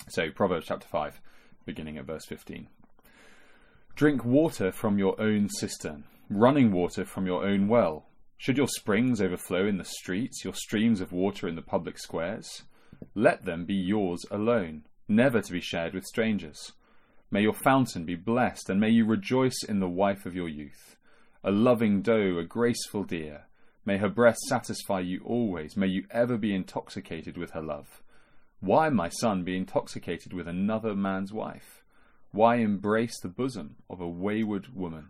So Proverbs chapter 5, beginning at verse 15. Drink water from your own cistern, running water from your own well. Should your springs overflow in the streets, your streams of water in the public squares? Let them be yours alone, never to be shared with strangers. May your fountain be blessed, and may you rejoice in the wife of your youth. A loving doe, a graceful deer. May her breast satisfy you always. May you ever be intoxicated with her love. Why, my son, be intoxicated with another man's wife? Why embrace the bosom of a wayward woman?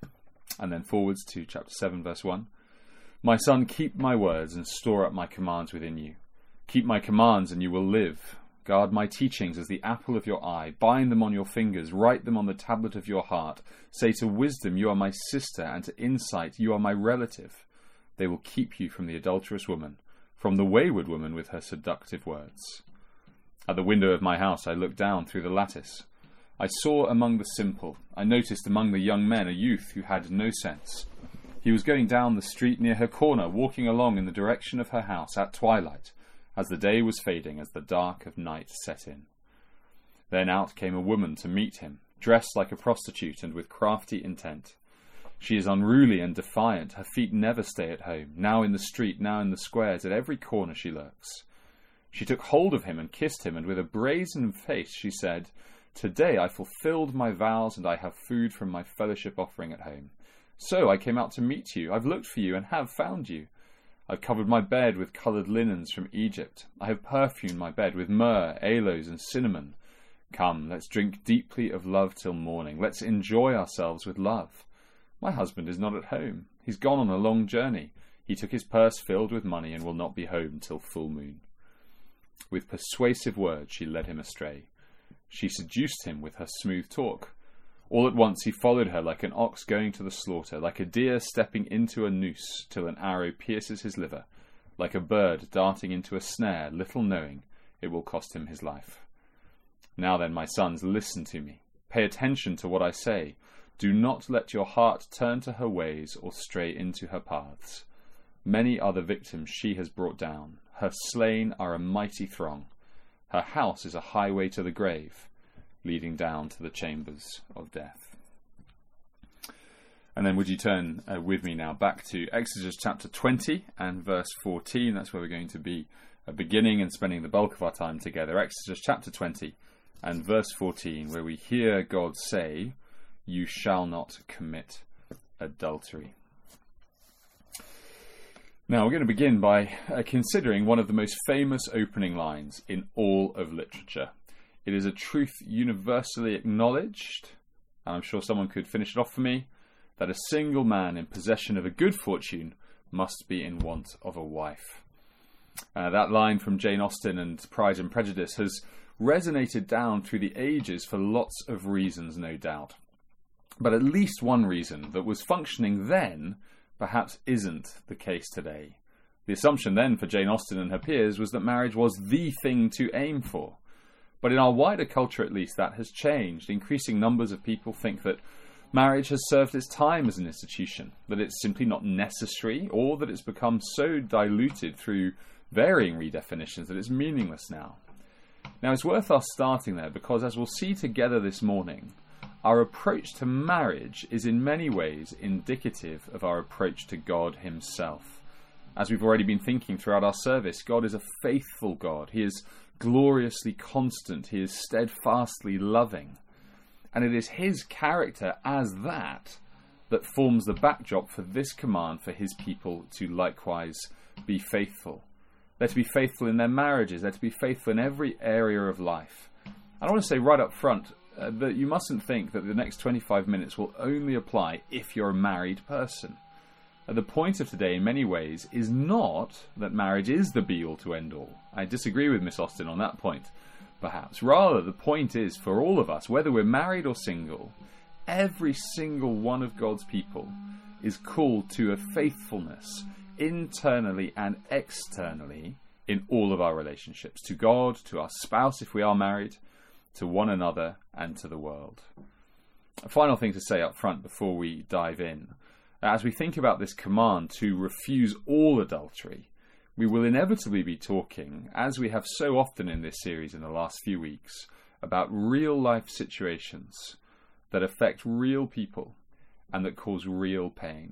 And then forwards to chapter 7, verse 1. My son, keep my words and store up my commands within you. Keep my commands and you will live. Guard my teachings as the apple of your eye. Bind them on your fingers. Write them on the tablet of your heart. Say to wisdom, you are my sister, and to insight, you are my relative. They will keep you from the adulterous woman, from the wayward woman with her seductive words. At the window of my house I looked down through the lattice. I saw among the simple, I noticed among the young men a youth who had no sense. He was going down the street near her corner, walking along in the direction of her house at twilight, as the day was fading, as the dark of night set in. Then out came a woman to meet him, dressed like a prostitute and with crafty intent. She is unruly and defiant, her feet never stay at home, now in the street, now in the squares, at every corner she lurks. She took hold of him and kissed him, and with a brazen face she said, Today I fulfilled my vows, and I have food from my fellowship offering at home. So I came out to meet you, I've looked for you and have found you. I've covered my bed with coloured linens from Egypt. I have perfumed my bed with myrrh, aloes, and cinnamon. Come, let's drink deeply of love till morning. Let's enjoy ourselves with love. My husband is not at home. He's gone on a long journey. He took his purse filled with money and will not be home till full moon. With persuasive words she led him astray. She seduced him with her smooth talk. All at once he followed her like an ox going to the slaughter, like a deer stepping into a noose till an arrow pierces his liver, like a bird darting into a snare, little knowing it will cost him his life. Now then, my sons, listen to me. Pay attention to what I say. Do not let your heart turn to her ways or stray into her paths. Many are the victims she has brought down. Her slain are a mighty throng. Her house is a highway to the grave, leading down to the chambers of death. And then would you turn with me now back to Exodus chapter 20 and verse 14. That's where we're going to be beginning and spending the bulk of our time together. Exodus chapter 20 and verse 14, where we hear God say, You shall not commit adultery. Now we're going to begin by considering one of the most famous opening lines in all of literature. It is a truth universally acknowledged, and I'm sure someone could finish it off for me, that a single man in possession of a good fortune must be in want of a wife. That line from Jane Austen and Pride and Prejudice has resonated down through the ages for lots of reasons, no doubt. But at least one reason that was functioning then perhaps isn't the case today. The assumption then for Jane Austen and her peers was that marriage was the thing to aim for. But in our wider culture, at least, that has changed. Increasing numbers of people think that marriage has served its time as an institution, that it's simply not necessary, or that it's become so diluted through varying redefinitions that it's meaningless now. Now, it's worth us starting there because, as we'll see together this morning, our approach to marriage is in many ways indicative of our approach to God himself. As we've already been thinking throughout our service, God is a faithful God. He is gloriously constant. He is steadfastly loving. And it is his character as that forms the backdrop for this command for his people to likewise be faithful. They're to be faithful in their marriages. They're to be faithful in every area of life. And I want to say right up front that you mustn't think that the next 25 minutes will only apply if you're a married person. The point of today, in many ways, is not that marriage is the be-all to end-all. I disagree with Miss Austen on that point, perhaps. Rather, the point is, for all of us, whether we're married or single, every single one of God's people is called to a faithfulness, internally and externally, in all of our relationships. To God, to our spouse if we are married, to one another, and to the world. A final thing to say up front before we dive in. As we think about this command to refuse all adultery, we will inevitably be talking, as we have so often in this series in the last few weeks, about real life situations that affect real people and that cause real pain.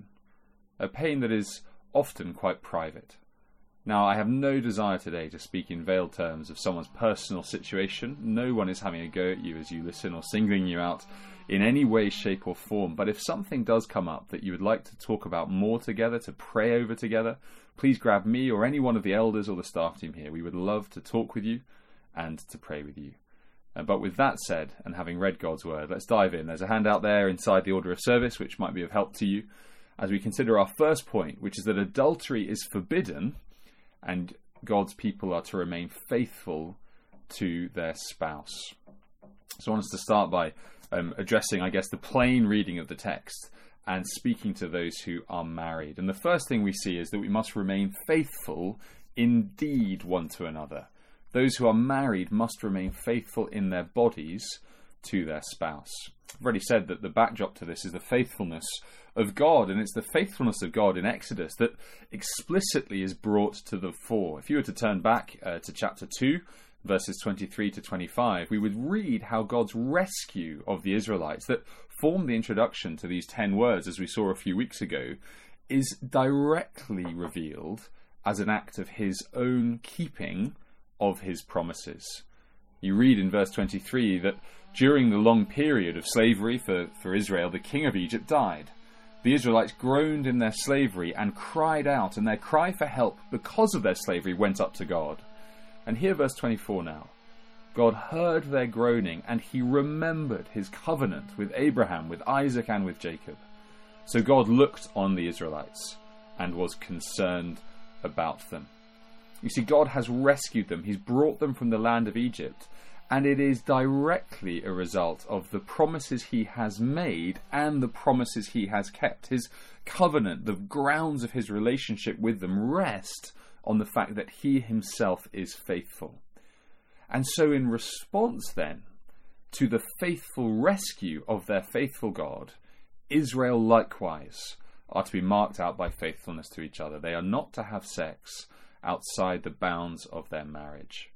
A pain that is often quite private. Now, I have no desire today to speak in veiled terms of someone's personal situation. No one is having a go at you as you listen or singling you out in any way, shape or form. But if something does come up that you would like to talk about more together, to pray over together, please grab me or any one of the elders or the staff team here. We would love to talk with you and to pray with you. But with that said, and having read God's word, let's dive in. There's a handout there inside the order of service which might be of help to you as we consider our first point, which is that adultery is forbidden and God's people are to remain faithful to their spouse. So I want us to start by addressing, I guess, the plain reading of the text and speaking to those who are married. And the first thing we see is that we must remain faithful indeed one to another. Those who are married must remain faithful in their bodies to their spouse. I've already said that the backdrop to this is the faithfulness of God, and it's the faithfulness of God in Exodus that explicitly is brought to the fore. If you were to turn back to chapter 2, verses 23 to 25, we would read how God's rescue of the Israelites that formed the introduction to these 10 words, as we saw a few weeks ago, is directly revealed as an act of his own keeping of his promises. You read in verse 23 that during the long period of slavery for Israel, the king of Egypt died. The Israelites groaned in their slavery and cried out, and their cry for help because of their slavery went up to God. And here verse 24 now. God heard their groaning, and he remembered his covenant with Abraham, with Isaac, and with Jacob. So God looked on the Israelites and was concerned about them. You see, God has rescued them. He's brought them from the land of Egypt. And it is directly a result of the promises he has made and the promises he has kept. His covenant, the grounds of his relationship with them, rest on the fact that he himself is faithful. And so in response then to the faithful rescue of their faithful God, Israel likewise are to be marked out by faithfulness to each other. They are not to have sex outside the bounds of their marriage.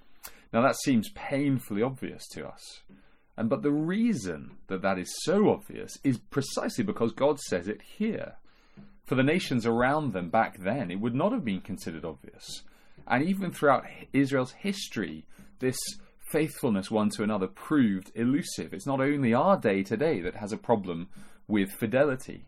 Now that seems painfully obvious to us. But the reason that that is so obvious is precisely because God says it here. For the nations around them back then, it would not have been considered obvious. And even throughout Israel's history, this faithfulness one to another proved elusive. It's not only our day today that has a problem with fidelity.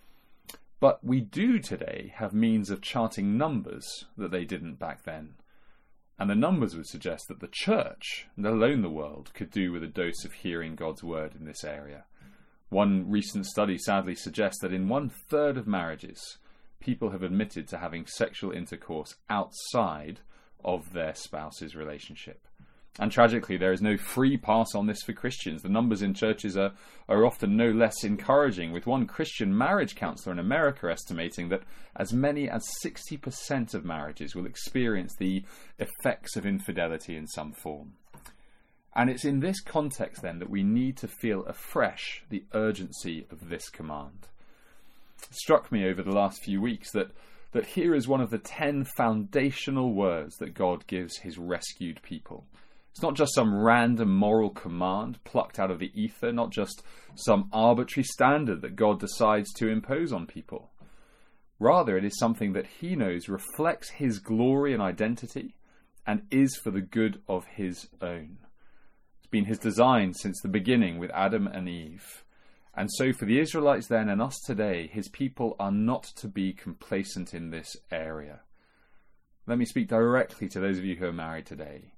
But we do today have means of charting numbers that they didn't back then. And the numbers would suggest that the church, let alone the world, could do with a dose of hearing God's word in this area. One recent study sadly suggests that in 1/3 of marriages, people have admitted to having sexual intercourse outside of their spouse's relationship. And tragically, there is no free pass on this for Christians. The numbers in churches are often no less encouraging, with one Christian marriage counsellor in America estimating that as many as 60% of marriages will experience the effects of infidelity in some form. And it's in this context then that we need to feel afresh the urgency of this command. It struck me over the last few weeks that here is one of the 10 foundational words that God gives his rescued people. It's not just some random moral command plucked out of the ether, not just some arbitrary standard that God decides to impose on people. Rather, it is something that he knows reflects his glory and identity and is for the good of his own. It's been his design since the beginning with Adam and Eve. And so for the Israelites then and us today, his people are not to be complacent in this area. Let me speak directly to those of you who are married today.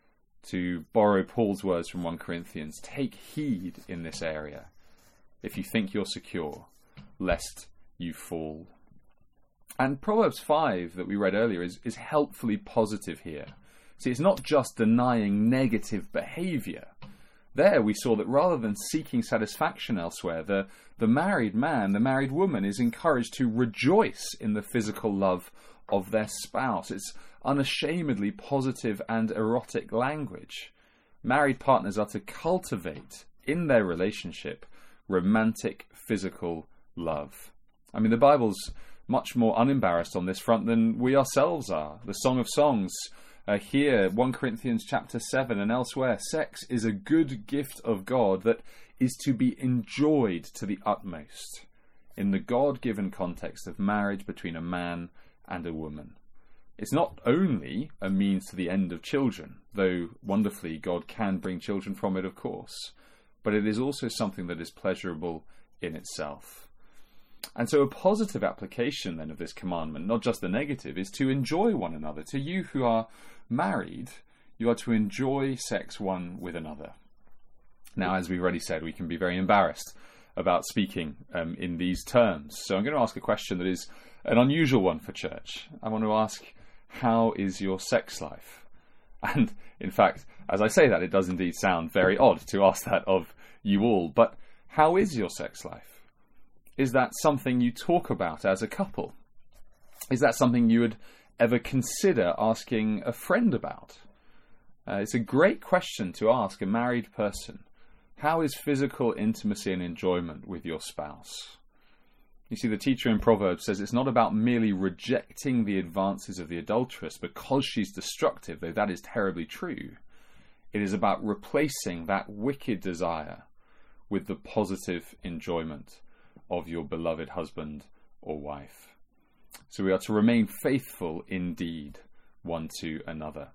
To borrow Paul's words from 1 Corinthians, take heed in this area, if you think you're secure, lest you fall. And Proverbs 5 that we read earlier is helpfully positive here. See, it's not just denying negative behaviour. There we saw that rather than seeking satisfaction elsewhere, the married man, the married woman is encouraged to rejoice in the physical love of their spouse. It's unashamedly positive and erotic language. Married partners are to cultivate in their relationship romantic physical love. I mean, the Bible's much more unembarrassed on this front than we ourselves are. The Song of Songs, here, 1 Corinthians chapter 7 and elsewhere, sex is a good gift of God that is to be enjoyed to the utmost in the God-given context of marriage between a man and a woman. It's not only a means to the end of children, though wonderfully God can bring children from it, of course, but it is also something that is pleasurable in itself. And so a positive application then of this commandment, not just the negative, is to enjoy one another. To you who are married, you are to enjoy sex one with another. Now, as we've already said, we can be very embarrassed about speaking in these terms. So I'm going to ask a question that is an unusual one for church. I want to ask, how is your sex life? And in fact, as I say that, it does indeed sound very odd to ask that of you all. But how is your sex life? Is that something you talk about as a couple? Is that something you would ever consider asking a friend about? It's a great question to ask a married person. How is physical intimacy and enjoyment with your spouse? You see, the teacher in Proverbs says it's not about merely rejecting the advances of the adulteress because she's destructive, though that is terribly true. It is about replacing that wicked desire with the positive enjoyment of your beloved husband or wife. So we are to remain faithful indeed one to another.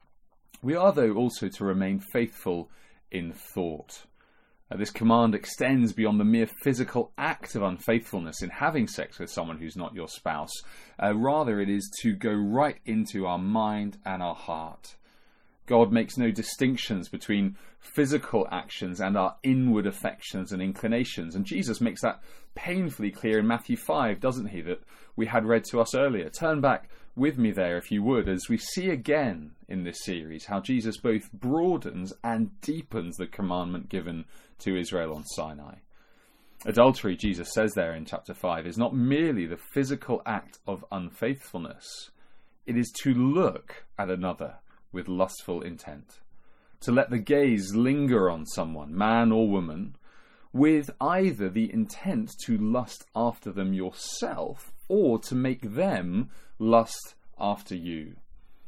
We are, though, also to remain faithful in thought. This command extends beyond the mere physical act of unfaithfulness in having sex with someone who's not your spouse. Rather, it is to go right into our mind and our heart. God makes no distinctions between physical actions and our inward affections and inclinations. And Jesus makes that painfully clear in Matthew 5, doesn't he, that we had read to us earlier. Turn back with me there, if you would, as we see again in this series how Jesus both broadens and deepens the commandment given to Israel on Sinai. Adultery, Jesus says there in chapter 5, is not merely the physical act of unfaithfulness. It is to look at another with lustful intent, to let the gaze linger on someone, man or woman, with either the intent to lust after them yourself or to make them lust after you.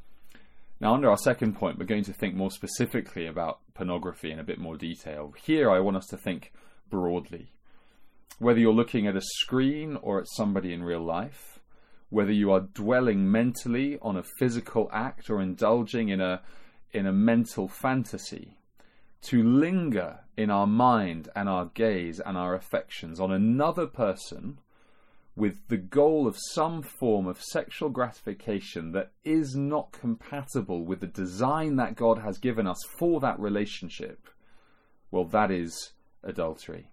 Now, under our second point, we're going to think more specifically about pornography in a bit more detail. Here, I want us to think broadly. Whether you're looking at a screen or at somebody in real life, whether you are dwelling mentally on a physical act or indulging in a mental fantasy, to linger in our mind and our gaze and our affections on another person with the goal of some form of sexual gratification that is not compatible with the design that God has given us for that relationship, well, that is adultery.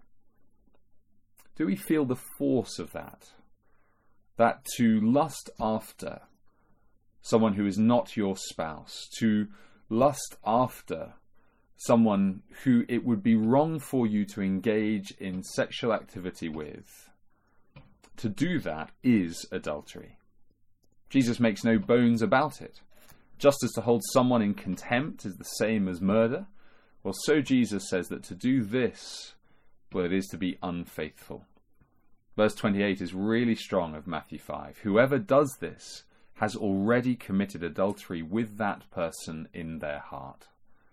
Do we feel the force of that? That to lust after someone who is not your spouse, to lust after someone who it would be wrong for you to engage in sexual activity with, to do that is adultery. Jesus makes no bones about it. Just as to hold someone in contempt is the same as murder, well, so Jesus says that to do this, well, it is to be unfaithful. Verse 28 is really strong of Matthew 5. Whoever does this has already committed adultery with that person in their heart.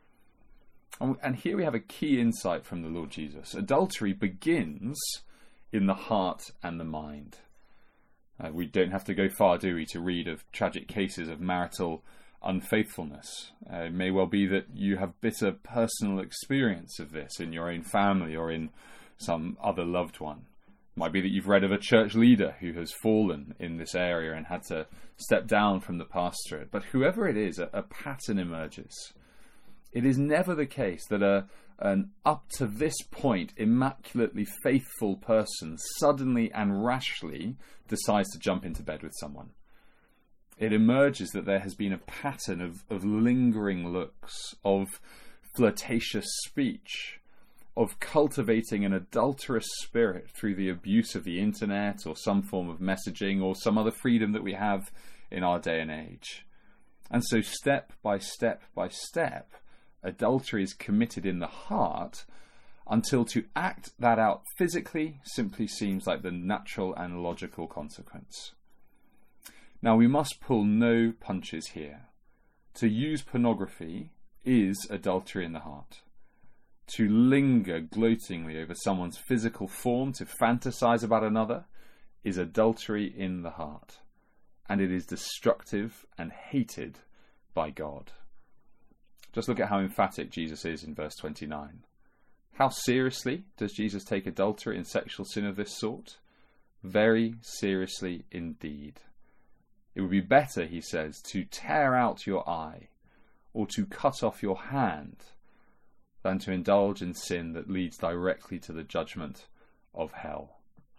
And here we have a key insight from the Lord Jesus. Adultery begins in the heart and the mind. We don't have to go far, do we, to read of tragic cases of marital unfaithfulness. It may well be that you have bitter personal experience of this in your own family or in some other loved one. It might be that you've read of a church leader who has fallen in this area and had to step down from the pastorate. But whoever it is, a pattern emerges. It is never the case that an up to this point immaculately faithful person suddenly and rashly decides to jump into bed with someone. It emerges that there has been a pattern of lingering looks, of flirtatious speech, of cultivating an adulterous spirit through the abuse of the internet or some form of messaging or some other freedom that we have in our day and age. And so step by step by step, adultery is committed in the heart until to act that out physically simply seems like the natural and logical consequence. Now, we must pull no punches here. To use pornography is adultery in the heart. To linger gloatingly over someone's physical form, to fantasize about another, is adultery in the heart. And it is destructive and hated by God. Just look at how emphatic Jesus is in verse 29. How seriously does Jesus take adultery and sexual sin of this sort? Very seriously indeed. It would be better, he says, to tear out your eye or to cut off your hand than to indulge in sin that leads directly to the judgment of hell.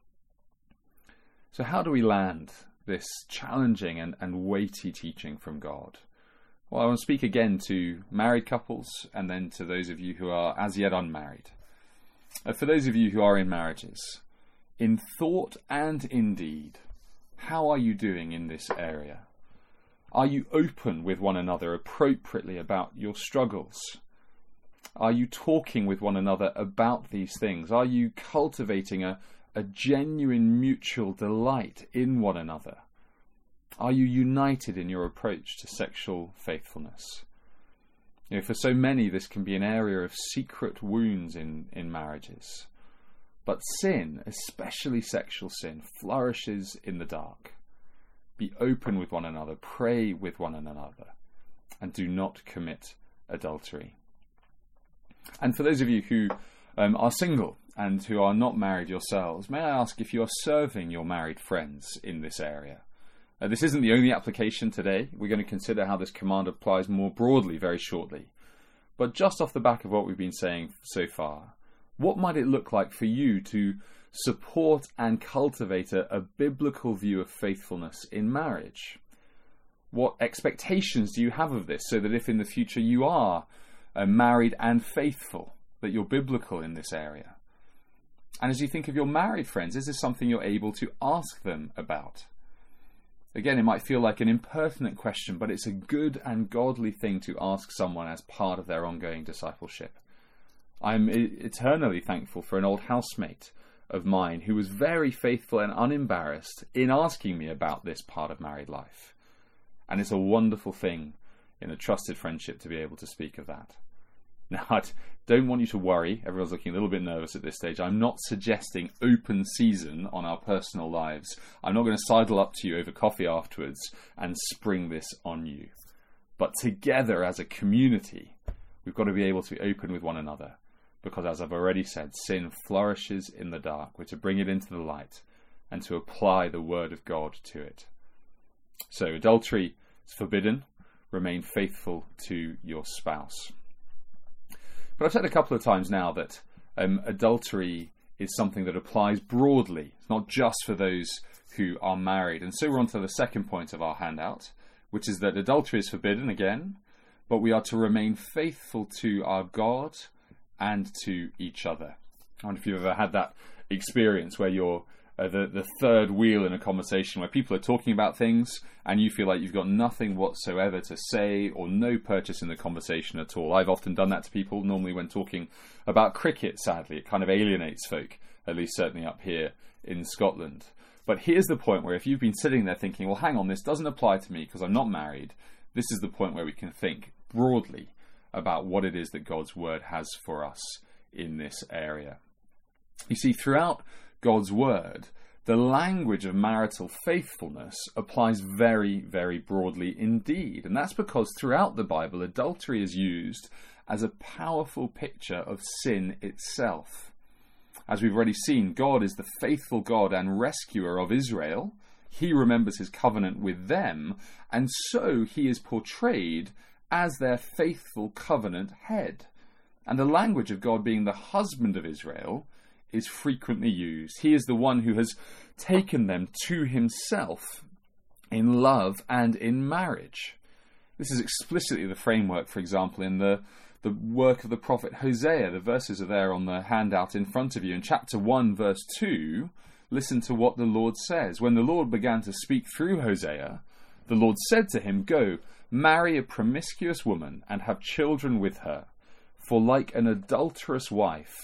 So how do we land this challenging and weighty teaching from God? Well, I want to speak again to married couples and then to those of you who are as yet unmarried. For those of you who are in marriages, in thought and in deed, how are you doing in this area? Are you open with one another appropriately about your struggles? Are you talking with one another about these things? Are you cultivating a genuine mutual delight in one another? Are you united in your approach to sexual faithfulness? You know, for so many, this can be an area of secret wounds in marriages. But sin, especially sexual sin, flourishes in the dark. Be open with one another, pray with one another, and do not commit adultery. And for those of you who are single and who are not married yourselves, may I ask if you are serving your married friends in this area? This isn't the only application today. We're going to consider how this command applies more broadly very shortly. But just off the back of what we've been saying so far, what might it look like for you to support and cultivate a biblical view of faithfulness in marriage? What expectations do you have of this so that if in the future you are married and faithful, that you're biblical in this area? And as you think of your married friends, is this something you're able to ask them about? Again, it might feel like an impertinent question, but it's a good and godly thing to ask someone as part of their ongoing discipleship. I'm eternally thankful for an old housemate of mine who was very faithful and unembarrassed in asking me about this part of married life. And it's a wonderful thing in a trusted friendship to be able to speak of that. Now, I don't want you to worry. Everyone's looking a little bit nervous at this stage. I'm not suggesting open season on our personal lives. I'm not going to sidle up to you over coffee afterwards and spring this on you. But together as a community, we've got to be able to be open with one another. Because as I've already said, sin flourishes in the dark. We're to bring it into the light and to apply the word of God to it. So adultery is forbidden. Remain faithful to your spouse. But I've said a couple of times now that adultery is something that applies broadly. It's not just for those who are married. And so we're on to the second point of our handout, which is that adultery is forbidden again, but we are to remain faithful to our God and to each other. I wonder if you've ever had that experience where you're the third wheel in a conversation where people are talking about things and you feel like you've got nothing whatsoever to say or no purchase in the conversation at all. I've often done that to people, normally when talking about cricket, sadly. It kind of alienates folk, at least certainly up here in Scotland. But here's the point where if you've been sitting there thinking, well, hang on, this doesn't apply to me because I'm not married, this is the point where we can think broadly about what it is that God's word has for us in this area. You see, throughout God's word, the language of marital faithfulness applies very, very broadly indeed. And that's because throughout the Bible, adultery is used as a powerful picture of sin itself. As we've already seen, God is the faithful God and rescuer of Israel. He remembers his covenant with them, and so he is portrayed as their faithful covenant head. And the language of God being the husband of Israel is frequently used. He is the one who has taken them to himself in love and in marriage. This is explicitly the framework, for example, in the work of the prophet Hosea. The verses are there on the handout in front of you. In chapter 1, verse 2, listen to what the Lord says. When the Lord began to speak through Hosea, the Lord said to him, "Go, marry a promiscuous woman and have children with her, for like an adulterous wife,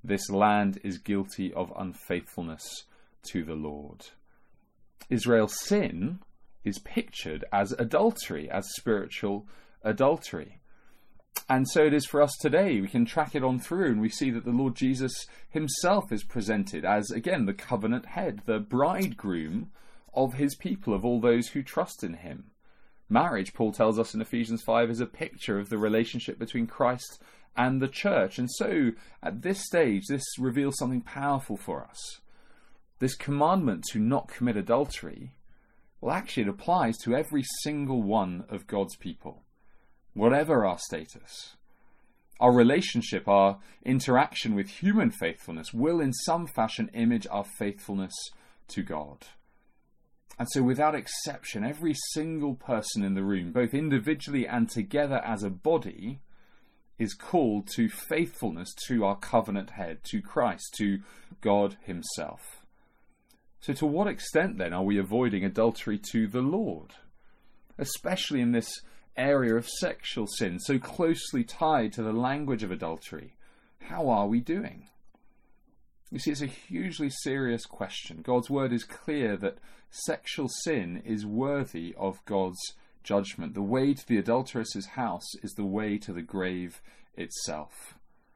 This land is guilty of unfaithfulness to the Lord. Israel's sin is pictured as adultery, as spiritual adultery. And so it is for us today. We can track it on through, and we see that the Lord Jesus himself is presented as, again, the covenant head, the bridegroom of his people, of all those who trust in him. Marriage, Paul tells us in Ephesians 5, is a picture of the relationship between Christ and the church. And so, at this stage, this reveals something powerful for us. This commandment to not commit adultery, well, actually it applies to every single one of God's people, whatever our status. Our relationship, our interaction with human faithfulness will in some fashion image our faithfulness to God. And so without exception, every single person in the room, both individually and together as a body, is called to faithfulness to our covenant head, to Christ, to God himself. So to what extent then are we avoiding adultery to the Lord? Especially in this area of sexual sin, so closely tied to the language of adultery. How are we doing? You see, it's a hugely serious question. God's word is clear that sexual sin is worthy of God's judgment. The way to the adulteress's house is the way to the grave itself.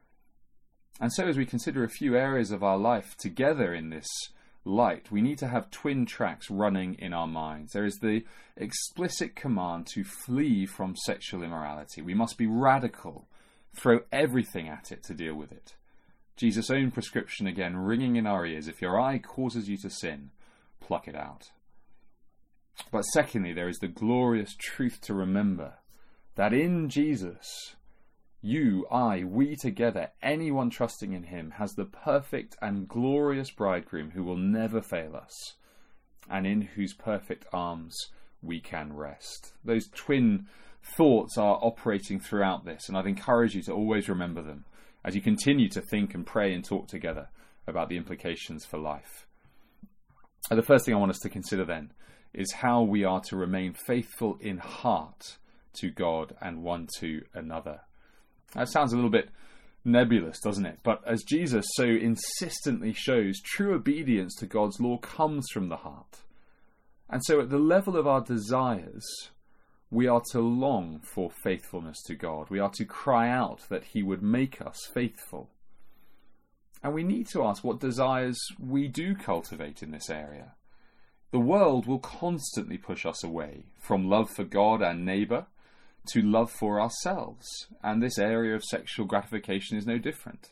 And so as we consider a few areas of our life together in this light, we need to have twin tracks running in our minds. There is the explicit command to flee from sexual immorality. We must be radical, throw everything at it to deal with it. Jesus' own prescription again ringing in our ears: if your eye causes you to sin, pluck it out. But secondly, there is the glorious truth to remember that in Jesus, you, I, we together, anyone trusting in him, has the perfect and glorious bridegroom who will never fail us, and in whose perfect arms we can rest. Those twin thoughts are operating throughout this, and I'd encourage you to always remember them as you continue to think and pray and talk together about the implications for life. And the first thing I want us to consider then is how we are to remain faithful in heart to God and one to another. That sounds a little bit nebulous, doesn't it? But as Jesus so insistently shows, true obedience to God's law comes from the heart. And so at the level of our desires, we are to long for faithfulness to God. We are to cry out that he would make us faithful. And we need to ask what desires we do cultivate in this area. The world will constantly push us away from love for God and neighbour to love for ourselves, and this area of sexual gratification is no different.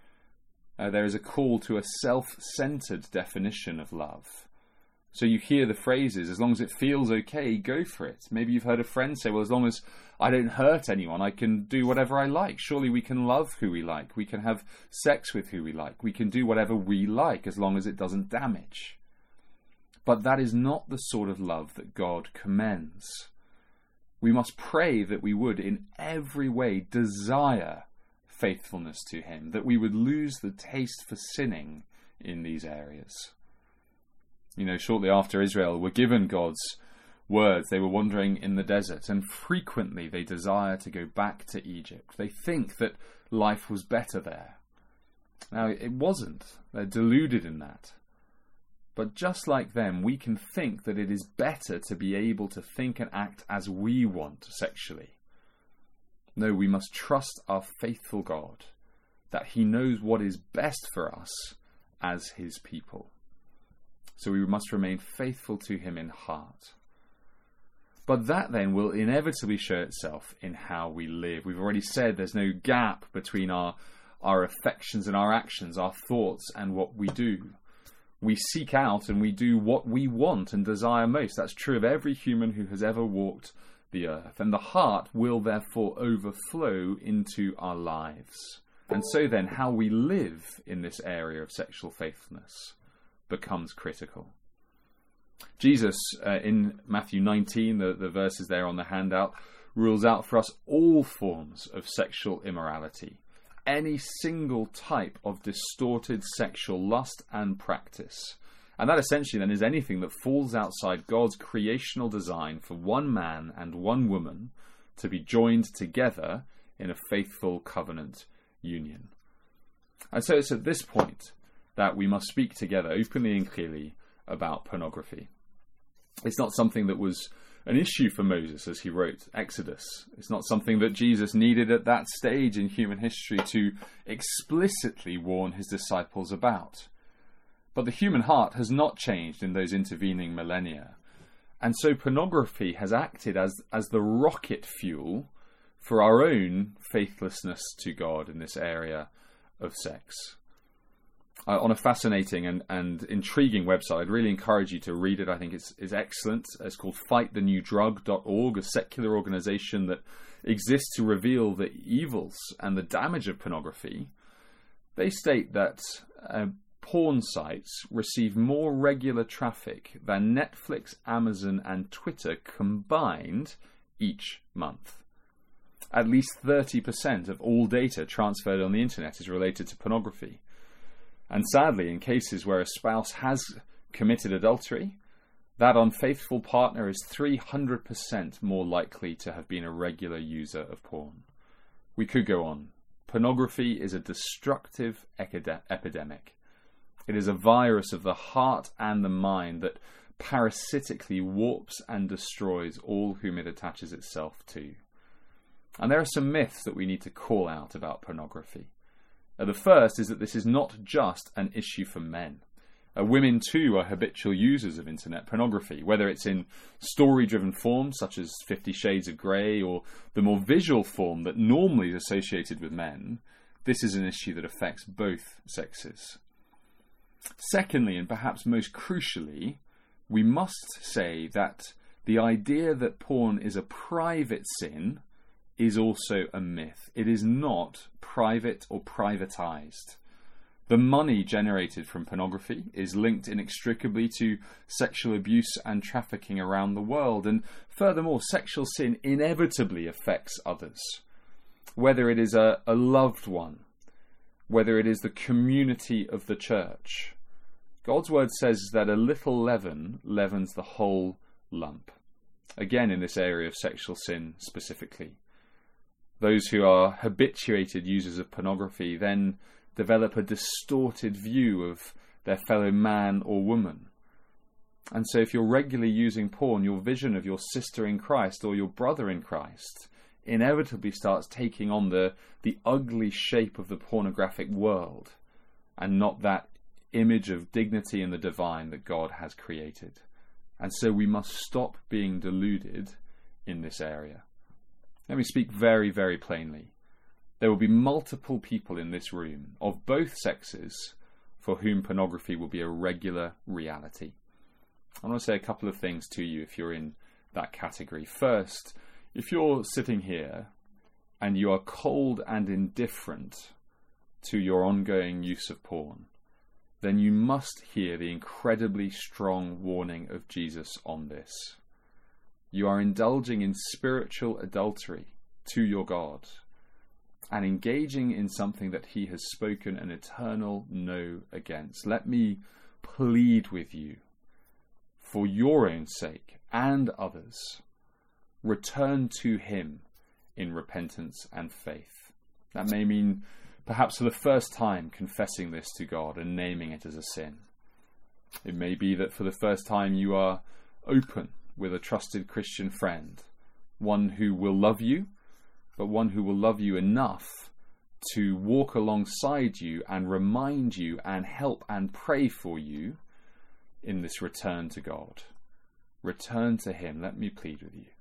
There is a call to a self-centered definition of love. So you hear the phrases, as long as it feels okay, go for it. Maybe you've heard a friend say, well, as long as I don't hurt anyone, I can do whatever I like. Surely we can love who we like. We can have sex with who we like. We can do whatever we like as long as it doesn't damage. But that is not the sort of love that God commends. We must pray that we would in every way desire faithfulness to him, that we would lose the taste for sinning in these areas. You know, shortly after Israel were given God's words, they were wandering in the desert, and frequently they desire to go back to Egypt. They think that life was better there. Now, it wasn't. They're deluded in that. But just like them, we can think that it is better to be able to think and act as we want sexually. No, we must trust our faithful God, that he knows what is best for us as his people. So we must remain faithful to him in heart. But that then will inevitably show itself in how we live. We've already said there's no gap between our affections and our actions, our thoughts and what we do. We seek out and we do what we want and desire most. That's true of every human who has ever walked the earth. And the heart will therefore overflow into our lives. And so then how we live in this area of sexual faithfulness becomes critical. Jesus, in Matthew 19, the verses there on the handout, rules out for us all forms of sexual immorality. Any single type of distorted sexual lust and practice. And that essentially then is anything that falls outside God's creational design for one man and one woman to be joined together in a faithful covenant union. And so it's at this point that we must speak together openly and clearly about pornography. It's not something that was an issue for Moses as he wrote Exodus. It's not something that Jesus needed at that stage in human history to explicitly warn his disciples about. But the human heart has not changed in those intervening millennia. And so pornography has acted as the rocket fuel for our own faithlessness to God in this area of sex. On a fascinating and intriguing website, I'd really encourage you to read it. I think it's excellent. It's called fightthenewdrug.org, a secular organisation that exists to reveal the evils and the damage of pornography. They state that porn sites receive more regular traffic than Netflix, Amazon and Twitter combined each month. At least 30% of all data transferred on the internet is related to pornography. And sadly, in cases where a spouse has committed adultery, that unfaithful partner is 300% more likely to have been a regular user of porn. We could go on. Pornography is a destructive epidemic. It is a virus of the heart and the mind that parasitically warps and destroys all whom it attaches itself to. And there are some myths that we need to call out about pornography. The first is that this is not just an issue for men. Women too are habitual users of internet pornography, whether it's in story-driven forms such as 50 Shades of Grey or the more visual form that normally is associated with men. This is an issue that affects both sexes. Secondly, and perhaps most crucially, we must say that the idea that porn is a private sin is also a myth. It is not private or privatized. The money generated from pornography is linked inextricably to sexual abuse and trafficking around the world, and furthermore, sexual sin inevitably affects others. Whether it is a loved one, whether it is the community of the church. God's word says that a little leaven leavens the whole lump. Again, in this area of sexual sin specifically. Those who are habituated users of pornography then develop a distorted view of their fellow man or woman. And so if you're regularly using porn, your vision of your sister in Christ or your brother in Christ inevitably starts taking on the ugly shape of the pornographic world and not that image of dignity in the divine that God has created. And so we must stop being deluded in this area. Let me speak very, very plainly. There will be multiple people in this room of both sexes for whom pornography will be a regular reality. I want to say a couple of things to you if you're in that category. First, if you're sitting here and you are cold and indifferent to your ongoing use of porn, then you must hear the incredibly strong warning of Jesus on this. You are indulging in spiritual adultery to your God and engaging in something that he has spoken an eternal no against. Let me plead with you for your own sake and others. Return to him in repentance and faith. That may mean perhaps for the first time confessing this to God and naming it as a sin. It may be that for the first time you are open with a trusted Christian friend, one who will love you, but one who will love you enough to walk alongside you and remind you and help and pray for you in this return to God. Return to him. Let me plead with you.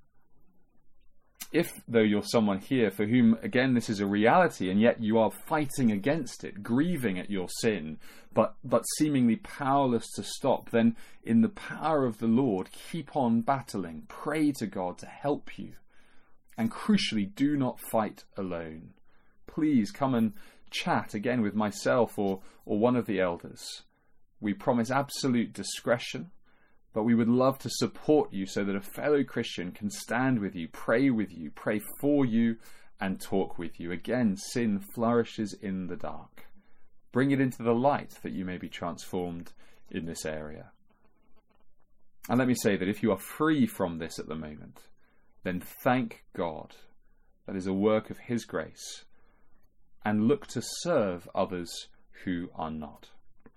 If, though, you're someone here for whom, again, this is a reality, and yet you are fighting against it, grieving at your sin, but seemingly powerless to stop, then in the power of the Lord, keep on battling. Pray to God to help you. And crucially, do not fight alone. Please come and chat again with myself or one of the elders. We promise absolute discretion, but we would love to support you so that a fellow Christian can stand with you, pray for you, and talk with you. Again, sin flourishes in the dark. Bring it into the light that you may be transformed in this area. And let me say that if you are free from this at the moment, then thank God. That is a work of his grace. and look to serve others who are not.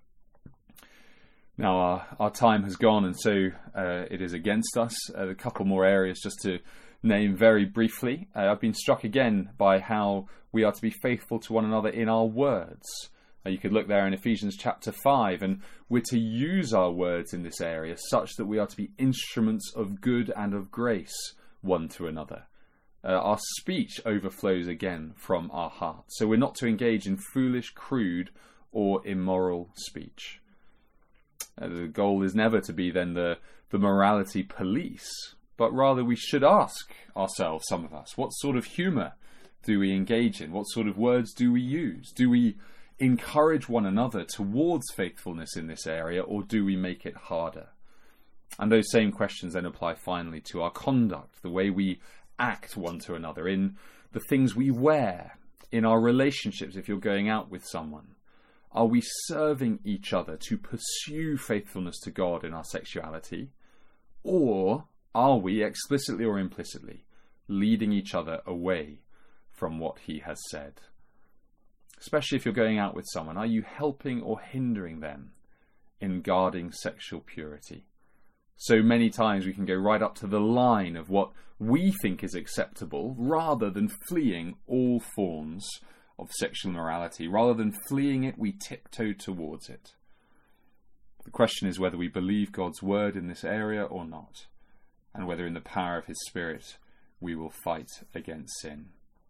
Now our time has gone, and so it is against us. A couple more areas just to name very briefly. I've been struck again by how we are to be faithful to one another in our words. You could look there in Ephesians chapter 5, and we're to use our words in this area such that we are to be instruments of good and of grace one to another. Our speech overflows again from our hearts. So we're not to engage in foolish, crude, or immoral speech. The goal is never to be then the morality police, but rather we should ask ourselves, some of us, what sort of humour do we engage in? What sort of words do we use? Do we encourage one another towards faithfulness in this area, or do we make it harder? And those same questions then apply finally to our conduct, the way we act one to another, in the things we wear, in our relationships if you're going out with someone. Are we serving each other to pursue faithfulness to God in our sexuality? Or are we, explicitly or implicitly, leading each other away from what he has said? Especially if you're going out with someone, are you helping or hindering them in guarding sexual purity? So many times we can go right up to the line of what we think is acceptable, rather than fleeing all forms of sexual morality. Rather than fleeing it, we tiptoe towards it. The question is whether we believe God's word in this area or not, and whether in the power of his Spirit we will fight against sin.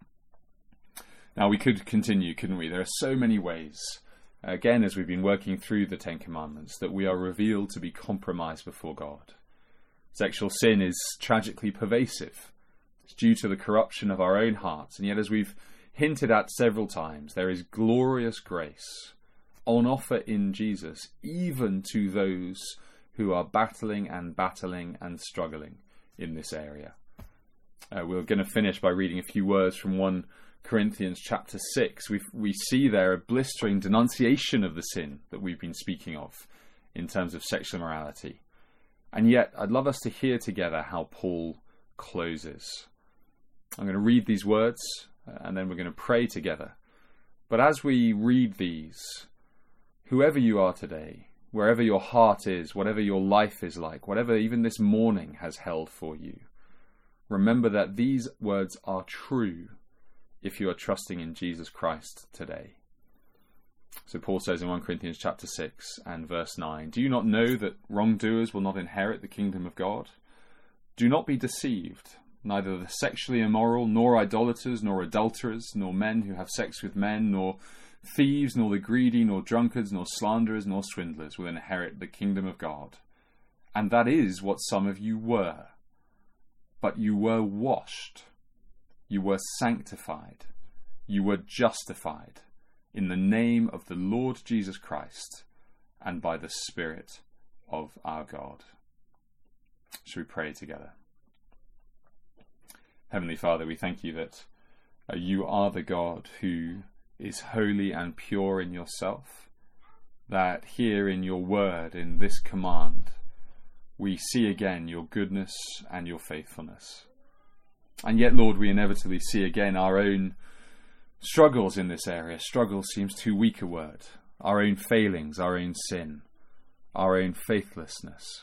Now we could continue, couldn't we? There are so many ways, again as we've been working through the Ten Commandments, that we are revealed to be compromised before God. Sexual sin is tragically pervasive. It's due to the corruption of our own hearts, and yet as we've hinted at several times, there is glorious grace on offer in Jesus, even to those who are battling and struggling in this area. We're going to finish by reading a few words from 1 Corinthians chapter 6. We see there a blistering denunciation of the sin that we've been speaking of in terms of sexual morality. And yet, I'd love us to hear together how Paul closes. I'm going to read these words, and then we're going to pray together. But as we read these, whoever you are today, wherever your heart is, whatever your life is like, whatever even this morning has held for you, remember that these words are true if you are trusting in Jesus Christ today. So Paul says in 1 Corinthians chapter 6 and verse 9, "Do you not know that wrongdoers will not inherit the kingdom of God? Do not be deceived. Neither the sexually immoral, nor idolaters, nor adulterers, nor men who have sex with men, nor thieves, nor the greedy, nor drunkards, nor slanderers, nor swindlers will inherit the kingdom of God. And that is what some of you were. But you were washed, you were sanctified, you were justified in the name of the Lord Jesus Christ and by the Spirit of our God." Shall we pray together? Heavenly Father, we thank you that you are the God who is holy and pure in yourself, that here in your word, in this command, we see again your goodness and your faithfulness. And yet, Lord, we inevitably see again our own struggles in this area. Struggle seems too weak a word. Our own failings, our own sin, our own faithlessness.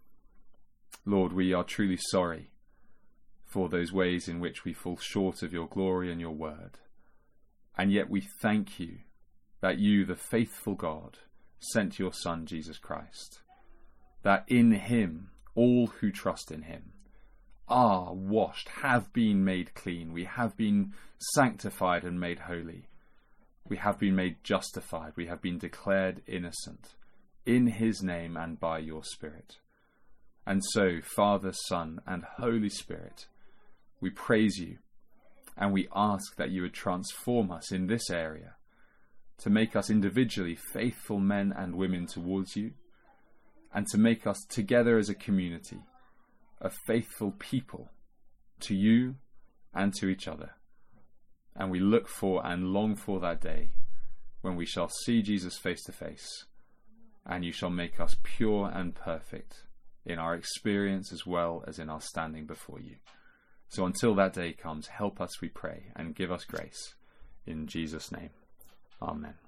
Lord, we are truly sorry for those ways in which we fall short of your glory and your word. And yet we thank you that you, the faithful God, sent your Son, Jesus Christ, that in him, all who trust in him are washed, have been made clean. We have been sanctified and made holy. We have been made justified. We have been declared innocent in his name and by your Spirit. And so, Father, Son, and Holy Spirit, we praise you and we ask that you would transform us in this area to make us individually faithful men and women towards you, and to make us together as a community a faithful people to you and to each other. And we look for and long for that day when we shall see Jesus face to face, and you shall make us pure and perfect in our experience as well as in our standing before you. So until that day comes, help us, we pray, and give us grace. In Jesus' name. Amen.